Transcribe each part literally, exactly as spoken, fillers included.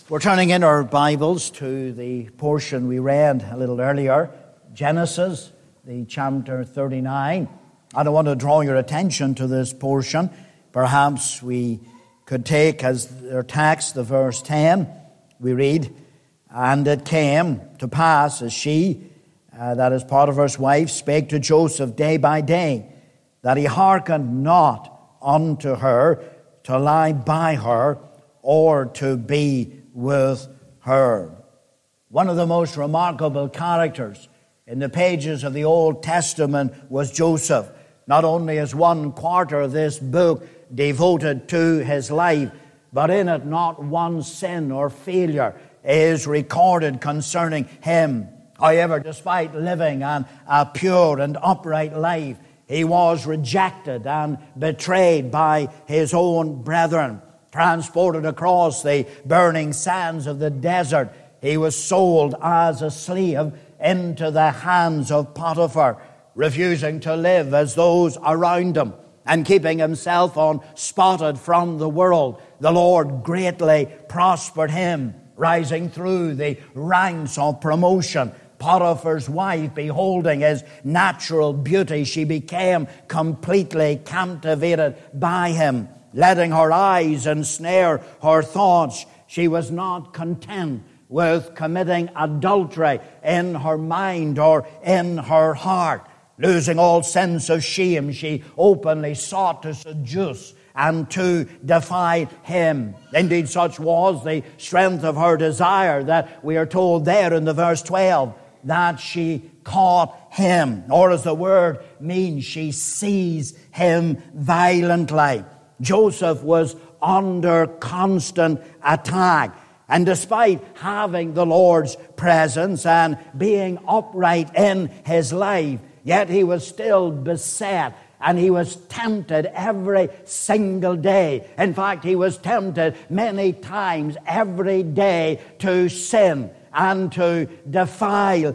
We're turning in our Bibles to the portion we read a little earlier, Genesis, the chapter thirty-nine. And I want to draw your attention to this portion. Perhaps we could take as their text the verse ten. We read, "And it came to pass as she, uh, that is Potiphar's wife, spake to Joseph day by day, that he hearkened not unto her to lie by her or to be with her." One of the most remarkable characters in the pages of the Old Testament was Joseph. Not only is one quarter of this book devoted to his life, but in it not one sin or failure is recorded concerning him. However, despite living an, a pure and upright life, he was rejected and betrayed by his own brethren. Transported across the burning sands of the desert, he was sold as a slave into the hands of Potiphar, refusing to live as those around him and keeping himself unspotted from the world. The Lord greatly prospered him, rising through the ranks of promotion. Potiphar's wife, beholding his natural beauty, she became completely captivated by him. Letting her eyes ensnare her thoughts, she was not content with committing adultery in her mind or in her heart. Losing all sense of shame, she openly sought to seduce and to defy him. Indeed, such was the strength of her desire that we are told there in the verse twelve that she caught him, or as the word means, she seized him violently. Joseph was under constant attack. And despite having the Lord's presence and being upright in his life, yet he was still beset and he was tempted every single day. In fact, he was tempted many times every day to sin and to defile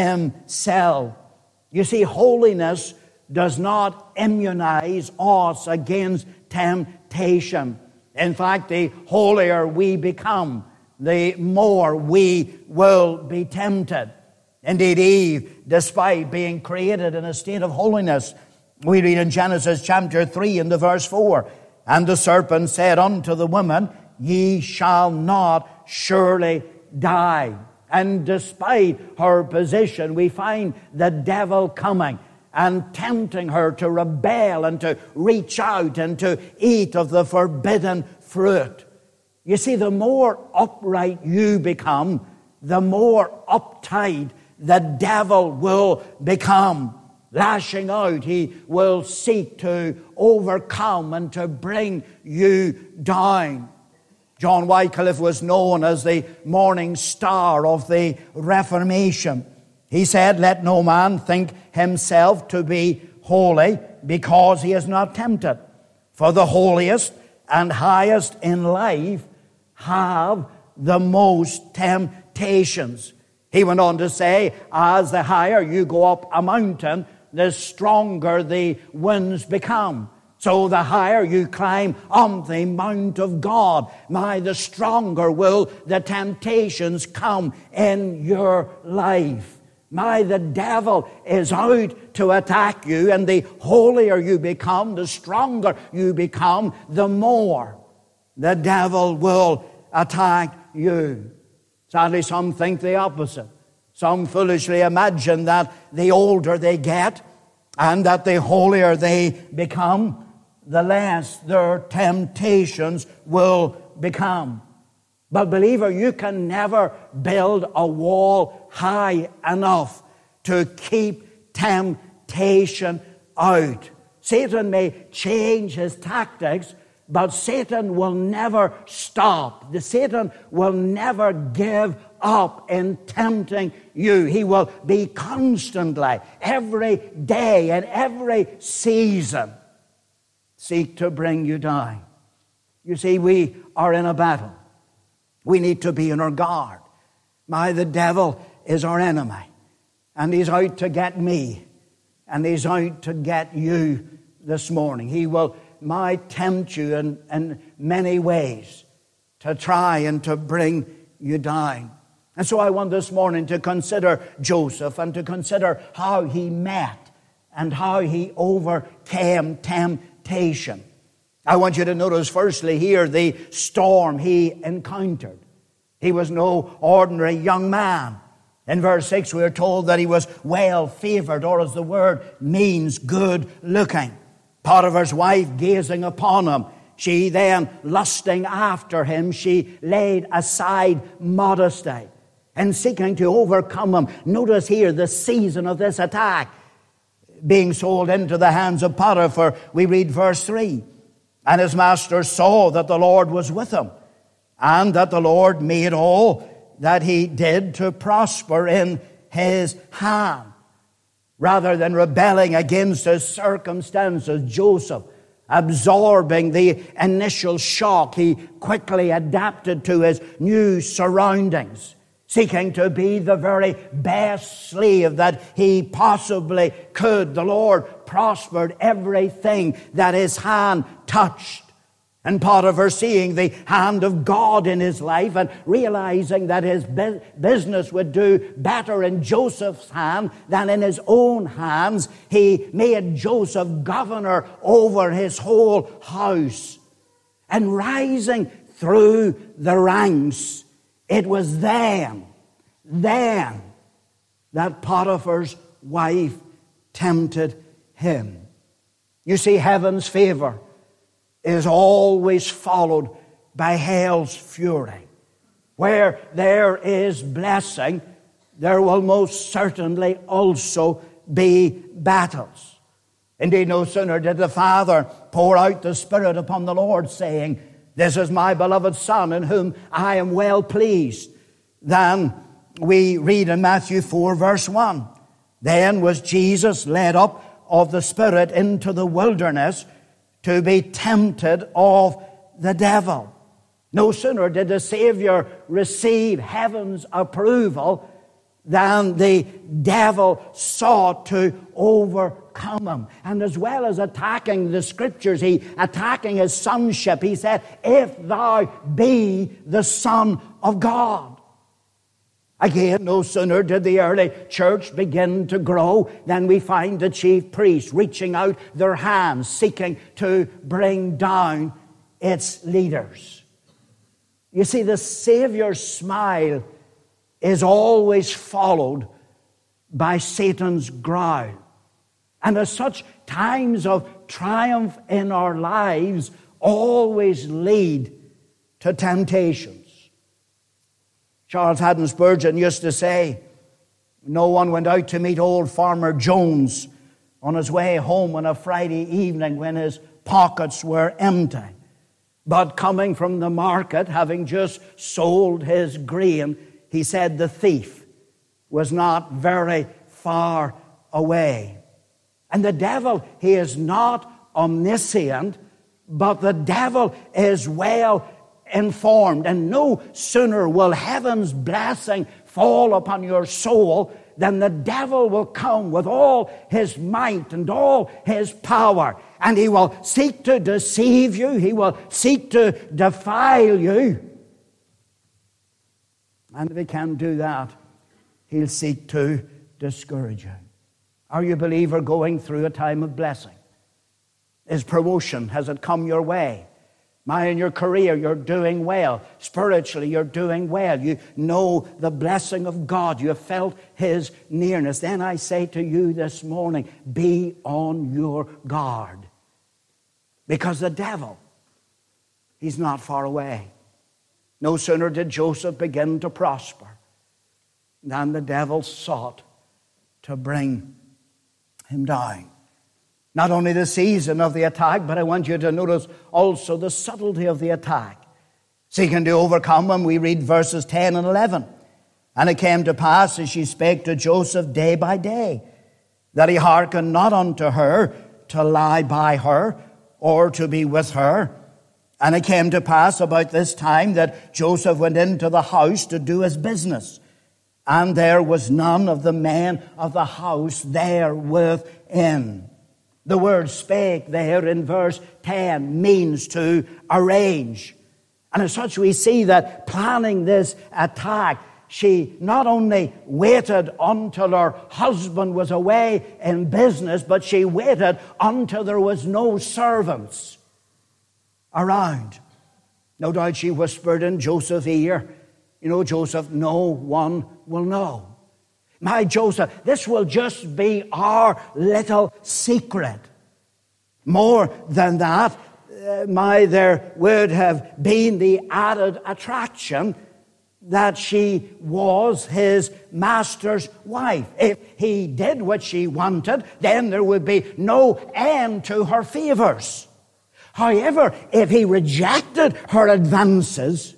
himself. You see, holiness does not immunize us against temptation. In fact, the holier we become, the more we will be tempted. Indeed, Eve, despite being created in a state of holiness, we read in Genesis chapter three in the verse four, "And the serpent said unto the woman, Ye shall not surely die." And despite her position, we find the devil coming and tempting her to rebel and to reach out and to eat of the forbidden fruit. You see, the more upright you become, the more uptight the devil will become. Lashing out, he will seek to overcome and to bring you down. John Wycliffe was known as the morning star of the Reformation. He said, "Let no man think himself to be holy because he is not tempted. For the holiest and highest in life have the most temptations." He went on to say, as the higher you go up a mountain, the stronger the winds become. So the higher you climb on the mount of God, my, the stronger will the temptations come in your life. My, the devil is out to attack you, and the holier you become, the stronger you become, the more the devil will attack you. Sadly, some think the opposite. Some foolishly imagine that the older they get and that the holier they become, the less their temptations will become. But believer, you can never build a wall high enough to keep temptation out. Satan may change his tactics, but Satan will never stop. The Satan will never give up in tempting you. He will be constantly, every day and every season, seek to bring you down. You see, we are in a battle. We need to be on our guard. My, the devil is our enemy. And he's out to get me. And he's out to get you this morning. He will, my, tempt you in, in many ways to try and to bring you down. And so I want this morning to consider Joseph and to consider how he met and how he overcame temptation. I want you to notice firstly here the storm he encountered. He was no ordinary young man. In verse six we are told that he was well favored, or as the word means, good looking. Potiphar's wife gazing upon him, she then lusting after him, she laid aside modesty and seeking to overcome him. Notice here the season of this attack. Being sold into the hands of Potiphar, we read verse three. And his master saw that the Lord was with him, and that the Lord made all that he did to prosper in his hand. Rather than rebelling against his circumstances, Joseph, absorbing the initial shock, he quickly adapted to his new surroundings, seeking to be the very best slave that he possibly could. The Lord prospered everything that his hand touched. And Potiphar, seeing the hand of God in his life and realizing that his bu- business would do better in Joseph's hand than in his own hands, he made Joseph governor over his whole house. And rising through the ranks, it was then, then that Potiphar's wife tempted him. You see, heaven's favor is always followed by hell's fury. Where there is blessing, there will most certainly also be battles. Indeed, no sooner did the Father pour out the Spirit upon the Lord, saying, "This is my beloved Son, in whom I am well pleased," than we read in Matthew four, verse one. Then was Jesus led up of the Spirit into the wilderness to be tempted of the devil. No sooner did the Savior receive heaven's approval than the devil sought to overcome him. And as well as attacking the Scriptures, he attacking his sonship. He said, "If thou be the Son of God." Again, no sooner did the early church begin to grow than we find the chief priests reaching out their hands, seeking to bring down its leaders. You see, the Savior's smile is always followed by Satan's growl. And as such, times of triumph in our lives always lead to temptations. Charles Haddon Spurgeon used to say, no one went out to meet old Farmer Jones on his way home on a Friday evening when his pockets were empty. But coming from the market, having just sold his grain, he said the thief was not very far away. And the devil, he is not omniscient, but the devil is well informed. And no sooner will heaven's blessing fall upon your soul than the devil will come with all his might and all his power. And he will seek to deceive you. He will seek to defile you. And if he can do that, he'll seek to discourage you. Are you, believer, going through a time of blessing? Is promotion, has it come your way? My, in your career, you're doing well. Spiritually, you're doing well. You know the blessing of God. You have felt His nearness. Then I say to you this morning, be on your guard. Because the devil, he's not far away. No sooner did Joseph begin to prosper than the devil sought to bring him down. Not only the season of the attack, but I want you to notice also the subtlety of the attack. Seeking to overcome him, we read verses ten and eleven. And it came to pass, as she spake to Joseph day by day, that he hearkened not unto her to lie by her, or to be with her. And it came to pass about this time that Joseph went into the house to do his business. And there was none of the men of the house there within. The word spake there in verse ten means to arrange. And as such, we see that planning this attack, she not only waited until her husband was away in business, but she waited until there was no servants around. No doubt she whispered in Joseph's ear, you know, Joseph, no one will know. My Joseph, this will just be our little secret. More than that, uh, my, there would have been the added attraction that she was his master's wife. If he did what she wanted, then there would be no end to her favors. However, if he rejected her advances,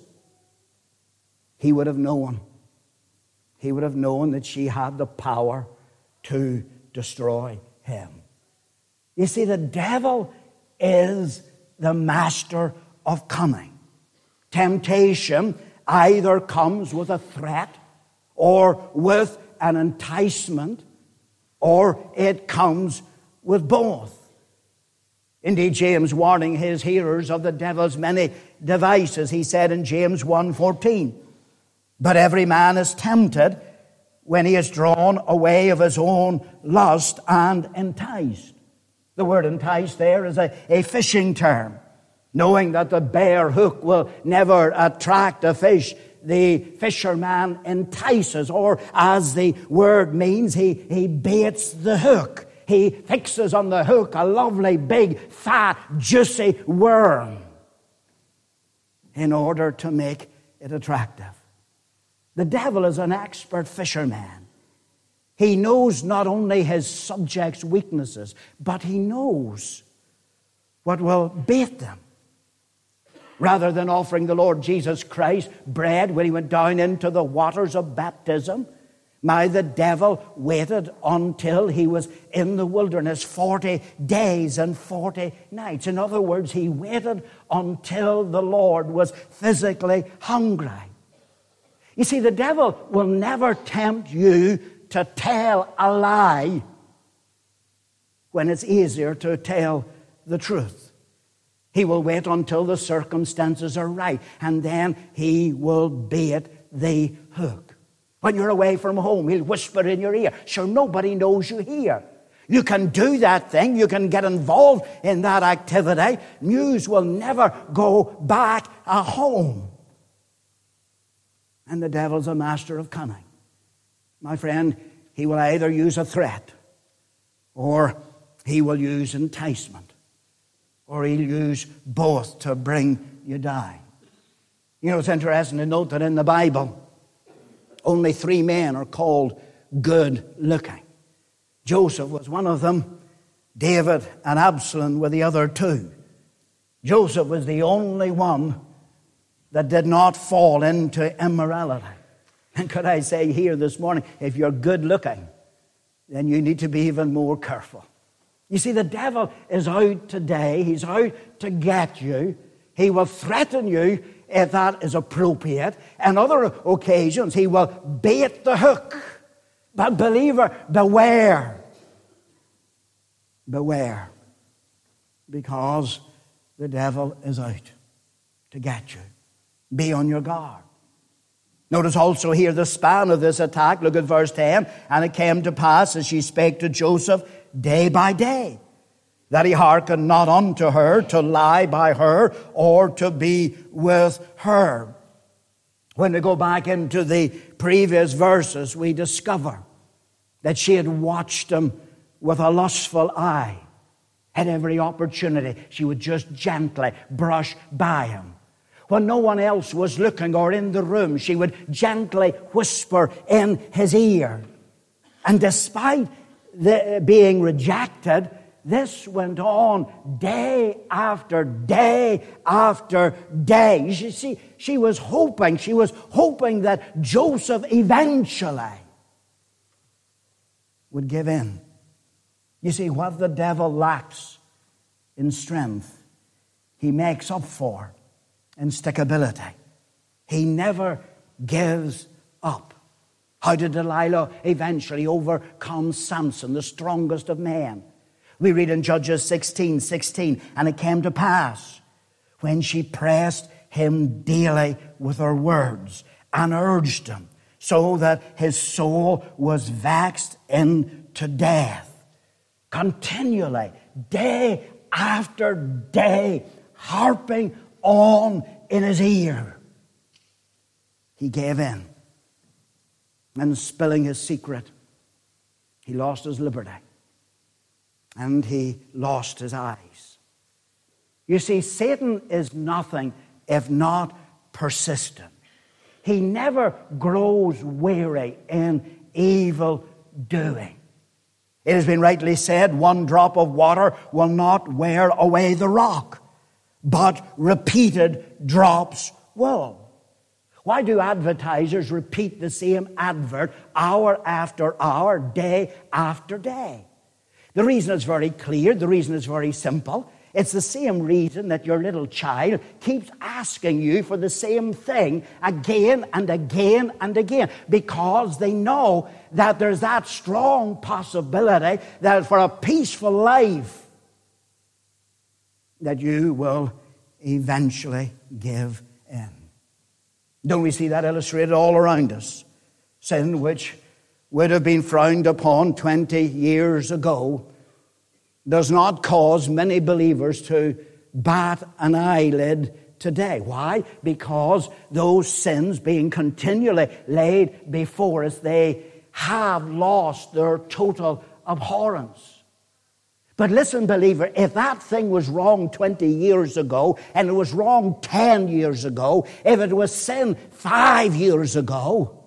he would have known. He would have known that she had the power to destroy him. You see, the devil is the master of cunning. Temptation either comes with a threat or with an enticement, or it comes with both. Indeed, James, warning his hearers of the devil's many devices, he said in James one fourteen, but every man is tempted when he is drawn away of his own lust and enticed. The word enticed there is a, a fishing term. Knowing that the bare hook will never attract a fish, the fisherman entices, or as the word means, he, he baits the hook. He fixes on the hook a lovely, big, fat, juicy worm in order to make it attractive. The devil is an expert fisherman. He knows not only his subjects' weaknesses, but he knows what will bait them. Rather than offering the Lord Jesus Christ bread when he went down into the waters of baptism, my, the devil waited until he was in the wilderness forty days and forty nights. In other words, he waited until the Lord was physically hungry. You see, the devil will never tempt you to tell a lie when it's easier to tell the truth. He will wait until the circumstances are right, and then he will bait the hook. When you're away from home, he'll whisper in your ear. Sure, nobody knows you here. You can do that thing. You can get involved in that activity. News will never go back at home. And the devil's a master of cunning. My friend, he will either use a threat, or he will use enticement, or he'll use both to bring you down. You know, it's interesting to note that in the Bible, only three men are called good looking. Joseph was one of them. David and Absalom were the other two. Joseph was the only one that did not fall into immorality. And could I say here this morning, if you're good looking, then you need to be even more careful. You see, the devil is out today. He's out to get you. He will threaten you if that is appropriate. On other occasions, he will bait the hook. But believer, beware. Beware. Because the devil is out to get you. Be on your guard. Notice also here the span of this attack. Look at verse ten. And it came to pass as she spake to Joseph day by day, that he hearkened not unto her to lie by her or to be with her. When we go back into the previous verses, we discover that she had watched him with a lustful eye. At every opportunity, she would just gently brush by him. When no one else was looking or in the room, she would gently whisper in his ear. And despite the, being rejected, this went on day after day after day. You see, she was hoping, she was hoping that Joseph eventually would give in. You see, what the devil lacks in strength, he makes up for in stickability. He never gives up. How did Delilah eventually overcome Samson, the strongest of men? We read in Judges sixteen sixteen, and it came to pass when she pressed him daily with her words, and urged him, so that his soul was vexed into death. Continually, day after day, harping on in his ear, he gave in. And spilling his secret, he lost his liberty. And he lost his eyes. You see, Satan is nothing if not persistent. He never grows weary in evil doing. It has been rightly said, one drop of water will not wear away the rock, but repeated drops will. Why do advertisers repeat the same advert hour after hour, day after day? The reason is very clear. The reason is very simple. It's the same reason that your little child keeps asking you for the same thing again and again and again, because they know that there's that strong possibility that for a peaceful life that you will eventually give in. Don't we see that illustrated all around us? Sin, which would have been frowned upon twenty years ago, does not cause many believers to bat an eyelid today. Why? Because those sins being continually laid before us, they have lost their total abhorrence. But listen, believer, if that thing was wrong twenty years ago, and it was wrong ten years ago, if it was sin five years ago,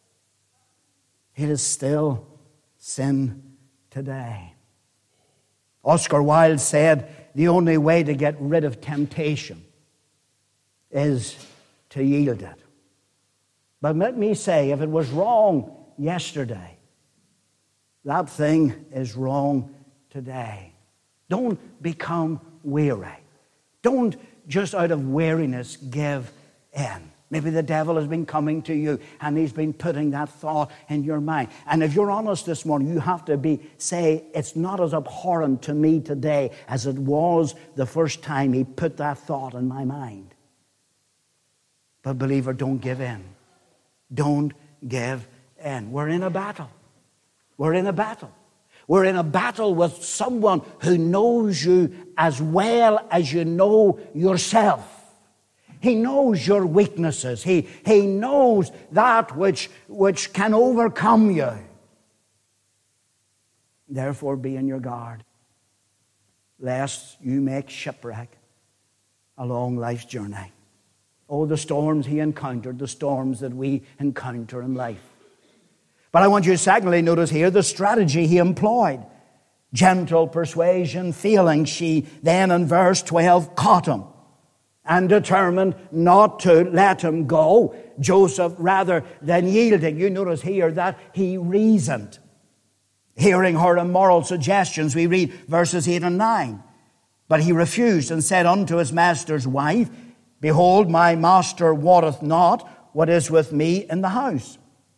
it is still sin today. Oscar Wilde said, the only way to get rid of temptation is to yield it. But let me say, if it was wrong yesterday, that thing is wrong today. Don't become weary. Don't just out of weariness give in. Maybe the devil has been coming to you and he's been putting that thought in your mind. And if you're honest this morning, you have to be say, it's not as abhorrent to me today as it was the first time he put that thought in my mind. But believer, don't give in. Don't give in. We're in a battle. We're in a battle. We're in a battle with someone who knows you as well as you know yourself. He knows your weaknesses. He, he knows that which, which can overcome you. Therefore, be on your guard, lest you make shipwreck along life's journey. Oh, the storms he encountered, the storms that we encounter in life. But I want you to secondly notice here the strategy he employed. Gentle persuasion, failing, she then in verse twelve caught him and determined not to let him go. Joseph, rather than yielding, you notice here that he reasoned. Hearing her immoral suggestions, we read verses eight and nine. But he refused and said unto his master's wife, Behold, my master wotteth not what is with me in the house.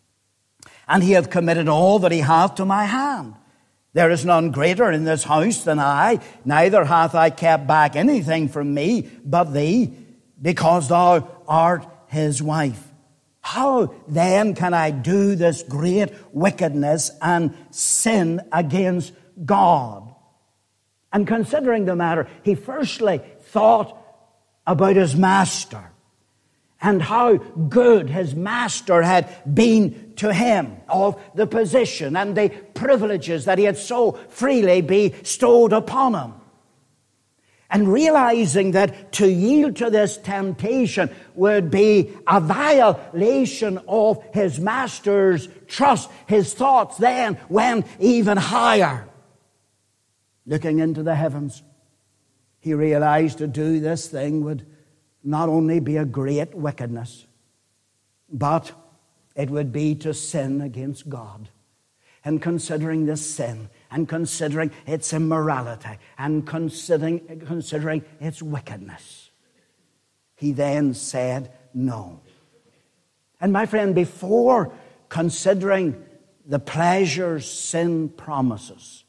And he hath committed all that he hath to my hand. There is none greater in this house than I, neither hath I kept back anything from me but thee, because thou art his wife. How then can I do this great wickedness and sin against God? And considering the matter, he firstly thought about his master and how good his master had been to him, of the position and the privileges that he had so freely bestowed upon him. And realizing that to yield to this temptation would be a violation of his master's trust, his thoughts then went even higher. Looking into the heavens, he realized to do this thing would not only be a great wickedness, but it would be to sin against God. And considering this sin, and considering its immorality, and considering, considering its wickedness, he then said no. And my friend, before considering the pleasures sin promises,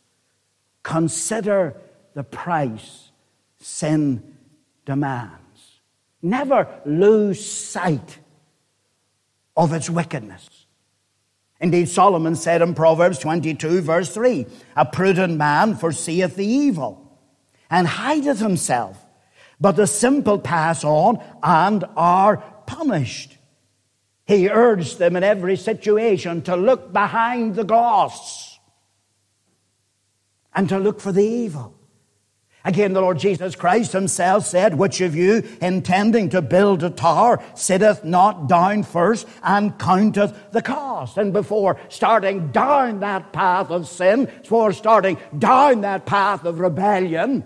consider the price sin demands. never lose sight of its wickedness. Indeed, Solomon said in Proverbs twenty-two, verse three, a prudent man foreseeth the evil, and hideth himself, but the simple pass on and are punished. He urged them in every situation to look behind the gloss and to look for the evil. Again, the Lord Jesus Christ himself said, which of you, intending to build a tower, sitteth not down first and counteth the cost? And before starting down that path of sin, before starting down that path of rebellion,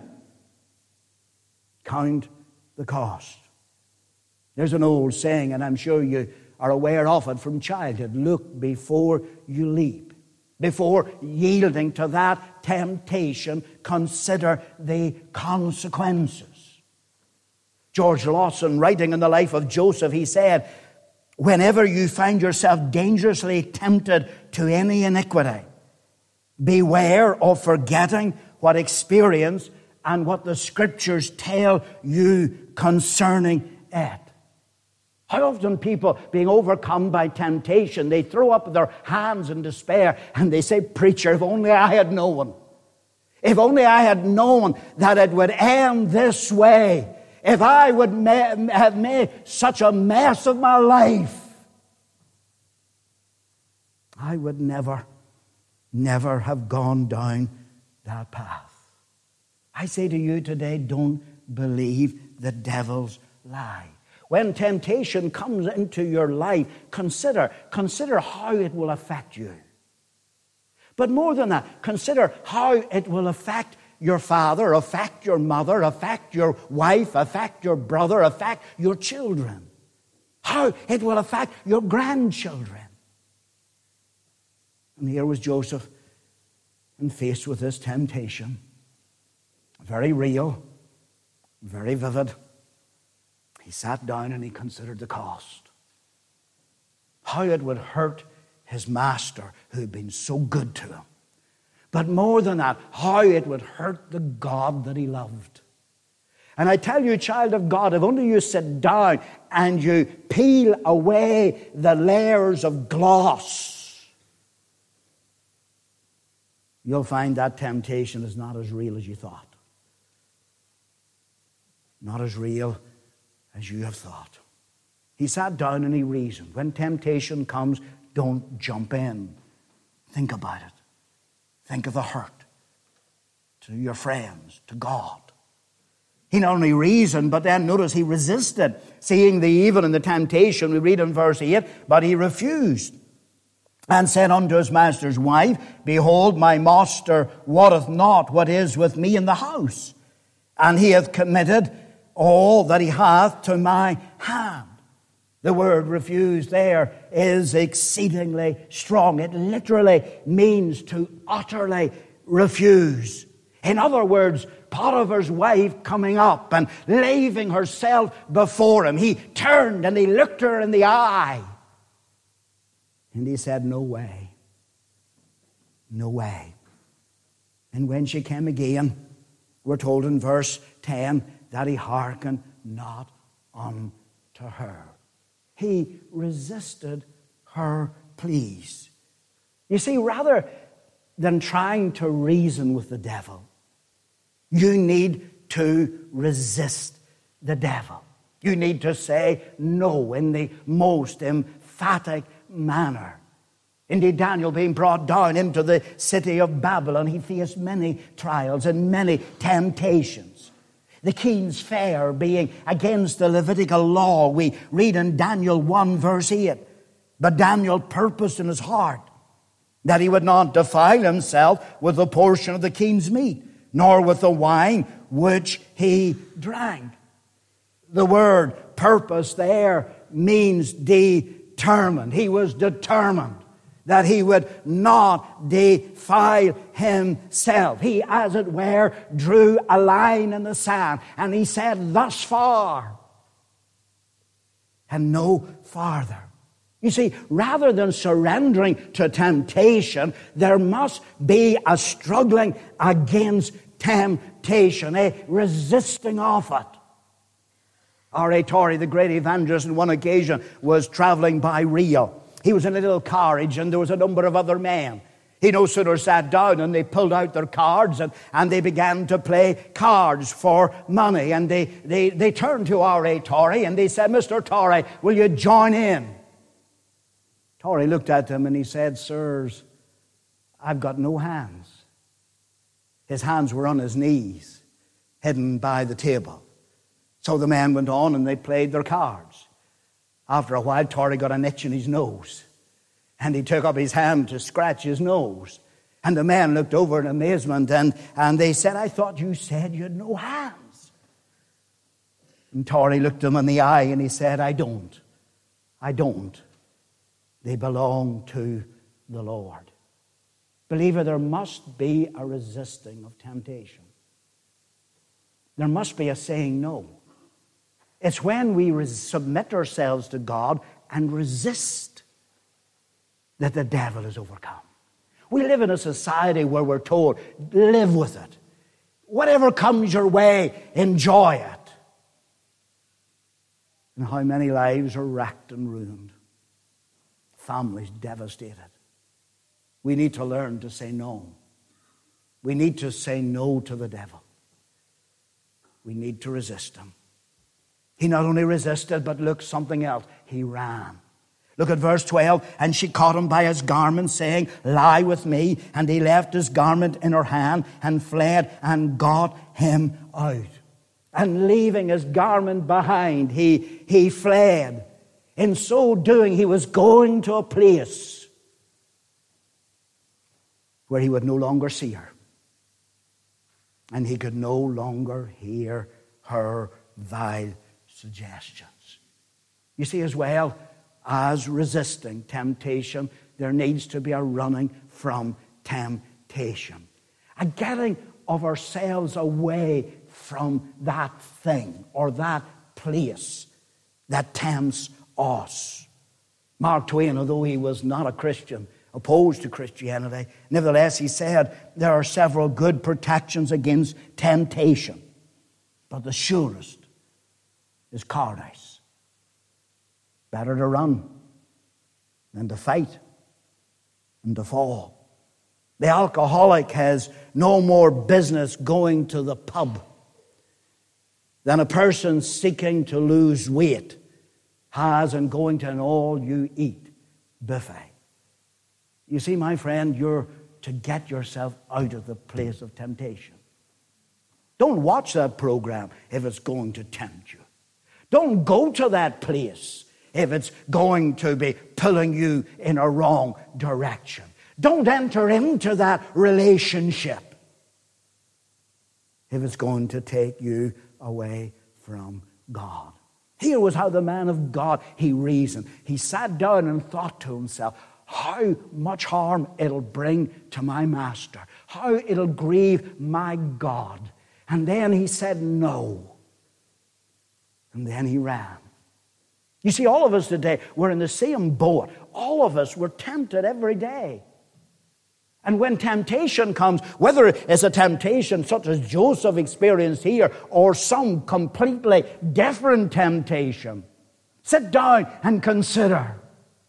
count the cost. There's an old saying, and I'm sure you are aware of it from childhood: look before you leap. Before yielding to that temptation, consider the consequences. George Lawson, writing in the life of Joseph, he said, whenever you find yourself dangerously tempted to any iniquity, beware of forgetting what experience and what the Scriptures tell you concerning it. How often people, being overcome by temptation, they throw up their hands in despair and they say, preacher, if only I had known. If only I had known that it would end this way. If I would ma- have made such a mess of my life, I would never, never have gone down that path. I say to you today, don't believe the devil's lie. When temptation comes into your life, consider, consider how it will affect you. But more than that, consider how it will affect your father, affect your mother, affect your wife, affect your brother, affect your children. How it will affect your grandchildren. And here was Joseph, and faced with this temptation. Very real, very vivid. He sat down and he considered the cost. How it would hurt his master who had been so good to him. But more than that, how it would hurt the God that he loved. And I tell you, child of God, if only you sit down and you peel away the layers of gloss, you'll find that temptation is not as real as you thought. Not as real as you have thought. He sat down and he reasoned. When temptation comes, don't jump in. Think about it. Think of the hurt to your friends, to God. He not only reasoned, but then notice he resisted. Seeing the evil and the temptation, we read in verse eight, but he refused and said unto his master's wife, behold, my master wotteth not what is with me in the house, and he hath committed all that he hath to my hand. The word refuse there is exceedingly strong. It literally means to utterly refuse. In other words, Potiphar's wife coming up and leaving herself before him, he turned and he looked her in the eye. And he said, no way. No way. And when she came again, we're told in verse ten, that he hearkened not unto her. He resisted her pleas. You see, rather than trying to reason with the devil, you need to resist the devil. You need to say no in the most emphatic manner. Indeed, Daniel, being brought down into the city of Babylon, he faced many trials and many temptations. The king's fare being against the Levitical law, we read in Daniel one verse eight. But Daniel purposed in his heart that he would not defile himself with the portion of the king's meat, nor with the wine which he drank. The word purpose there means determined. He was determined that he would not defile himself. He, as it were, drew a line in the sand, and he said, thus far, and no farther. You see, rather than surrendering to temptation, there must be a struggling against temptation, a resisting of it. R A Torrey, the great evangelist, on one occasion was traveling by Rio. He was in a little carriage, and there was a number of other men. He no sooner sat down and they pulled out their cards and, and they began to play cards for money. And they, they, they turned to R A Torrey and they said, "Mister Torrey, will you join in?" Torrey looked at them and he said, "Sirs, I've got no hands." His hands were on his knees, hidden by the table. So the man went on and they played their cards. After a while, Torrey got an itch in his nose. And he took up his hand to scratch his nose. And the man looked over in amazement and, and they said, "I thought you said you had no hands." And Torrey looked him in the eye and he said, I don't. I don't. They belong to the Lord." Believer, there must be a resisting of temptation. There must be a saying no. It's when we res- submit ourselves to God and resist that the devil is overcome. We live in a society where we're told, live with it. Whatever comes your way, enjoy it. And how many lives are wrecked and ruined. Families devastated. We need to learn to say no. We need to say no to the devil. We need to resist him. He not only resisted, but look, something else. He ran. Look at verse twelve. "And she caught him by his garment, saying, 'Lie with me.' And he left his garment in her hand and fled and got him out." And leaving his garment behind, he, he fled. In so doing, he was going to a place where he would no longer see her. And he could no longer hear her vile suggestions. You see, as well as resisting temptation, there needs to be a running from temptation. A getting of ourselves away from that thing or that place that tempts us. Mark Twain, although he was not a Christian, opposed to Christianity, nevertheless he said there are several good protections against temptation, but the surest is cowardice. Better to run than to fight and to fall. The alcoholic has no more business going to the pub than a person seeking to lose weight has in going to an all-you-eat buffet. You see, my friend, you're to get yourself out of the place of temptation. Don't watch that program if it's going to tempt you. Don't go to that place if it's going to be pulling you in a wrong direction. Don't enter into that relationship if it's going to take you away from God. Here was how the man of God, he reasoned. He sat down and thought to himself, how much harm it'll bring to my master. How it'll grieve my God. And then he said no. And then he ran. You see, all of us today, we're in the same boat. All of us, we're tempted every day. And when temptation comes, whether it's a temptation such as Joseph experienced here or some completely different temptation, sit down and consider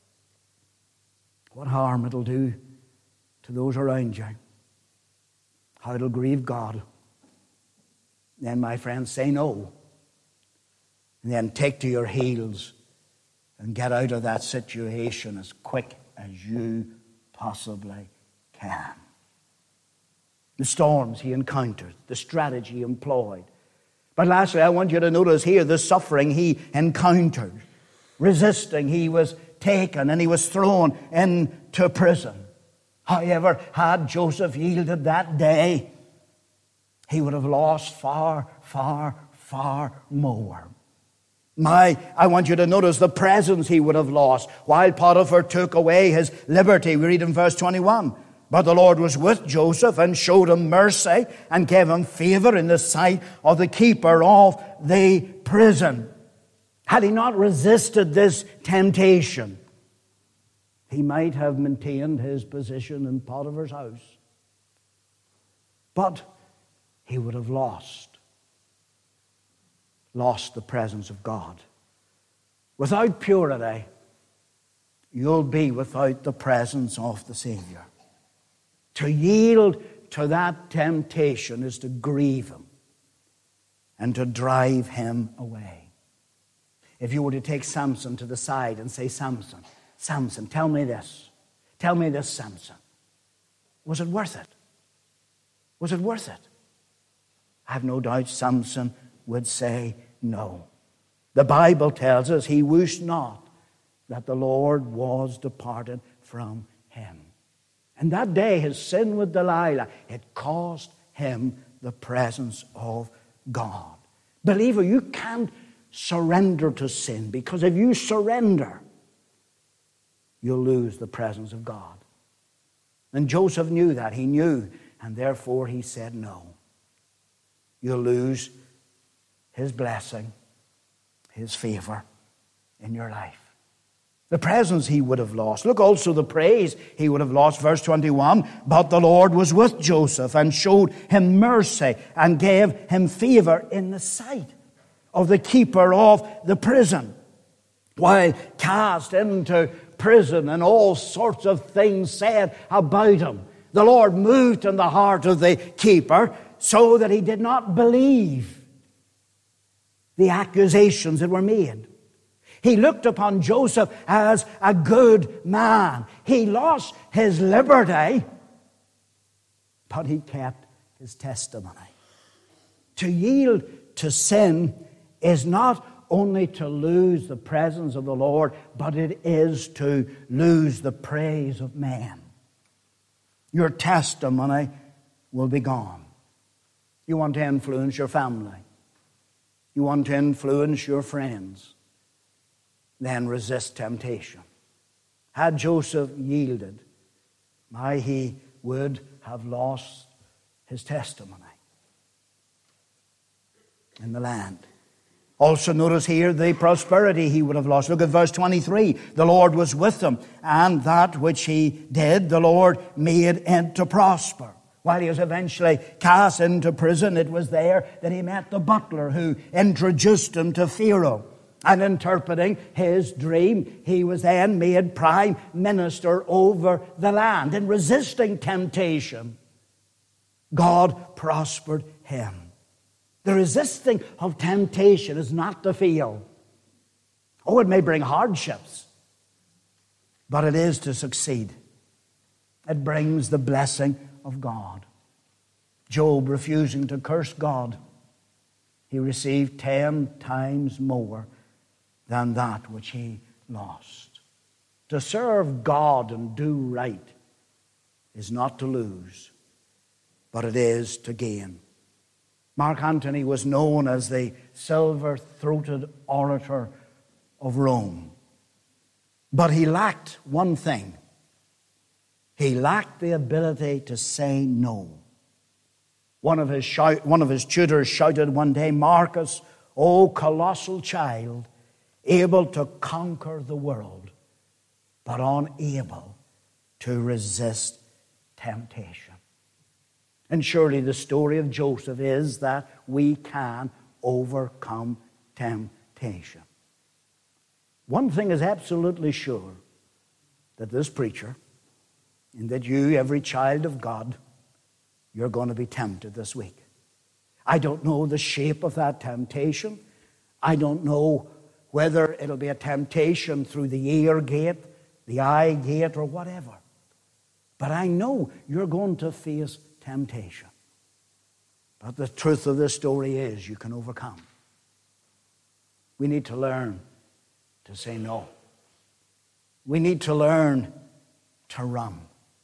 what harm it'll do to those around you, how it'll grieve God. Then, my friends, say no. And then take to your heels and get out of that situation as quick as you possibly can. The storms he encountered, the strategy he employed. But lastly, I want you to notice here the suffering he encountered. Resisting, he was taken and he was thrown into prison. However, had Joseph yielded that day, he would have lost far, far, far more. My, I want you to notice the presence he would have lost. While Potiphar took away his liberty, we read in verse twenty-one, but the Lord was with Joseph and showed him mercy and gave him favor in the sight of the keeper of the prison. Had he not resisted this temptation, he might have maintained his position in Potiphar's house. But he would have lost lost the presence of God. Without purity, you'll be without the presence of the Savior. To yield to that temptation is to grieve Him and to drive Him away. If you were to take Samson to the side and say, Samson, Samson, tell me this. Tell me this, Samson. Was it worth it? Was it worth it? I have no doubt Samson would say no. The Bible tells us he wished not that the Lord was departed from him. And that day, his sin with Delilah, it cost him the presence of God. Believer, you can't surrender to sin, because if you surrender, you'll lose the presence of God. And Joseph knew that. He knew, and therefore he said no. You'll lose His blessing, His favor in your life. The presence he would have lost. Look also the praise he would have lost. Verse twenty-one, but the Lord was with Joseph and showed him mercy and gave him favor in the sight of the keeper of the prison. While cast into prison and all sorts of things said about him, the Lord moved in the heart of the keeper so that he did not believe the accusations that were made. He looked upon Joseph as a good man. He lost his liberty, but he kept his testimony. To yield to sin is not only to lose the presence of the Lord, but it is to lose the praise of man. Your testimony will be gone. You want to influence your family. You want to influence your friends. Then resist temptation. Had Joseph yielded, my, he would have lost his testimony in the land. Also notice here the prosperity he would have lost. Look at verse twenty-three. The Lord was with him, and that which he did, the Lord made it to prosper. While he was eventually cast into prison, it was there that he met the butler who introduced him to Pharaoh. And interpreting his dream, he was then made prime minister over the land. In resisting temptation, God prospered him. The resisting of temptation is not to fail. Oh, it may bring hardships, but it is to succeed. It brings the blessing of God. Job, refusing to curse God, he received ten times more than that which he lost. To serve God and do right is not to lose, but it is to gain. Mark Antony was known as the silver-throated orator of Rome. But he lacked one thing. He lacked the ability to say no. One of his, shout, one of his tutors shouted one day, Marcus, O colossal child, able to conquer the world, but unable to resist temptation. And surely the story of Joseph is that we can overcome temptation. One thing is absolutely sure, that this preacher, and that you, every child of God, you're going to be tempted this week. I don't know the shape of that temptation. I don't know whether it'll be a temptation through the ear gate, the eye gate, or whatever. But I know you're going to face temptation. But the truth of this story is you can overcome. We need to learn to say no. We need to learn to run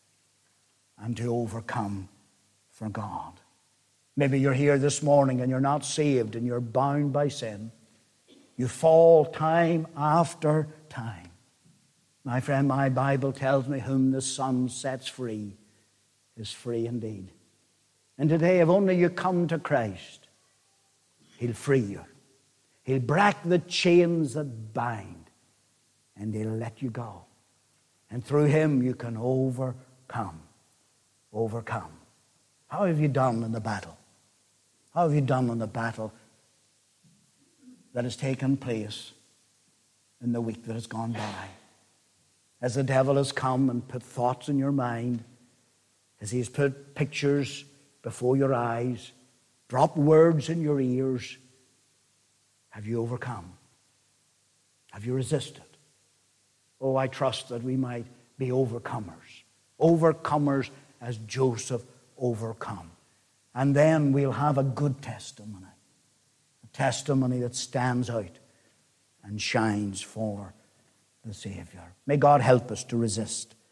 and to overcome for God. Maybe you're here this morning and you're not saved and you're bound by sin. You fall time after time. My friend, my Bible tells me whom the Son sets free is free indeed. And today, if only you come to Christ, He'll free you. He'll break the chains that bind, and He'll let you go. And through Him you can overcome. Overcome. How have you done in the battle? How have you done in the battle that has taken place in the week that has gone by. As the devil has come and put thoughts in your mind, as he has put pictures before your eyes, dropped words in your ears, have you overcome? Have you resisted? Oh, I trust that we might be overcomers. Overcomers as Joseph overcome. And then we'll have a good testimony. A testimony that stands out and shines for the Savior. May God help us to resist